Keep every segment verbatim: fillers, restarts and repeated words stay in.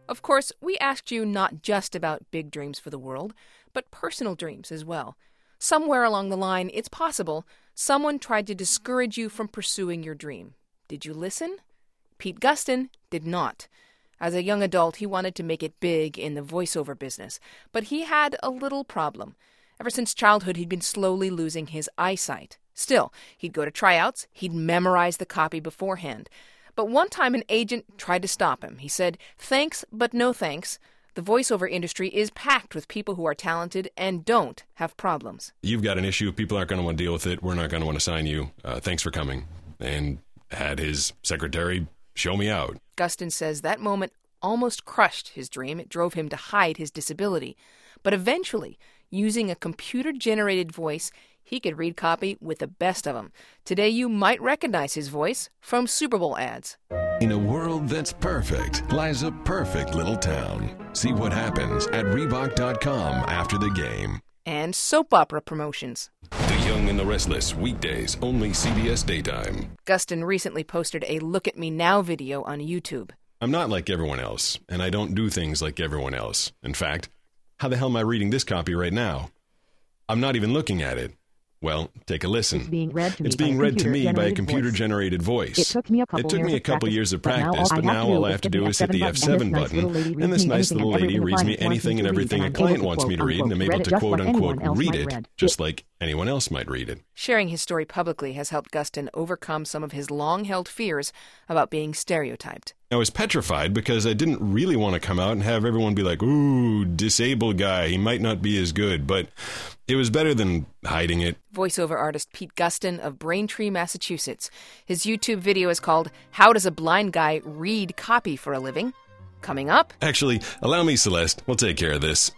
Of course, we asked you not just about big dreams for the world, but personal dreams as well. Somewhere along the line, it's possible someone tried to discourage you from pursuing your dream. Did you listen? Pete Gustin did not. As a young adult, he wanted to make it big in the voiceover business, but he had a little problem. Ever since childhood, he'd been slowly losing his eyesight. Still, he'd go to tryouts, he'd memorize the copy beforehand. But one time an agent tried to stop him. He said, "Thanks, but no thanks. The voiceover industry is packed with people who are talented and don't have problems." You've got an issue. People aren't going to want to deal with it. We're not going to want to sign you. Uh, thanks for coming. And had his secretary show me out. Gustin says that moment almost crushed his dream. It drove him to hide his disability. But eventually, using a computer-generated voice, he could read copy with the best of them. Today, you might recognize his voice from Super Bowl ads. In a world that's perfect lies a perfect little town. See what happens at Reebok dot com after the game. And soap opera promotions. The Young and the Restless, weekdays, only C B S Daytime. Gustin recently posted a Look at Me Now video on YouTube. I'm not like everyone else, and I don't do things like everyone else. In fact, how the hell am I reading this copy right now? I'm not even looking at it. Well, take a listen. It's being read to me, it's being by, read a to me by a voice. computer-generated voice. It took me a couple, it took years, me a of couple practice, years of but now practice, all but I now all I have to do is hit the F seven button, and this nice little lady reads me anything and everything a client wants me to read, and I'm able to quote-unquote read it, just like anyone else might read it. Sharing his story publicly has helped Gustin overcome some of his long-held fears about being stereotyped. I was petrified because I didn't really want to come out and have everyone be like, "Ooh, disabled guy, he might not be as good," but it was better than hiding it. Voiceover artist Pete Gustin of Braintree, Massachusetts. His YouTube video is called How Does a Blind Guy Read Copy for a Living? Coming up. Actually, allow me, Celeste. We'll take care of this.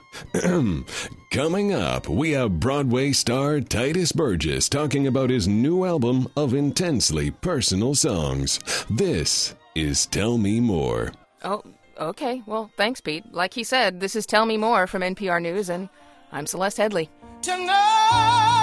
Coming up, we have Broadway star Titus Burgess talking about his new album of intensely personal songs. This is Tell Me More. Oh, okay. Well, thanks, Pete. Like he said, this is Tell Me More from N P R News, and I'm Celeste Headlee. Tonight.